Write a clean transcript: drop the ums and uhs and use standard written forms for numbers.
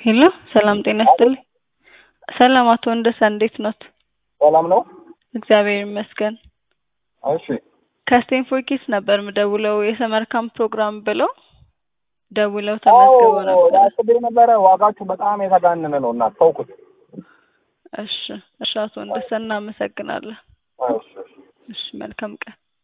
ሄሎ ሰላም ጤና ይስጥልኝ። ሰላም አቶ ወንደሰን እንዴት ኖት? ሰላም ነው? እግዚአብሔር ይመስገን። እሺ ከስቴንፎርድ ኪድስ ነበር ምደውለው የሰመር ካምፕ ፕሮግራም ብለው ደውለው ተመዝግበው ነበር። አስቤ ነበረ። ዋጋችሁ በጣም የተጋነነ ነው እና ተውኩት። እሺ አቶ ወንደሰን እናመሰግናለን። እሺ እሺ መልካም ቀን።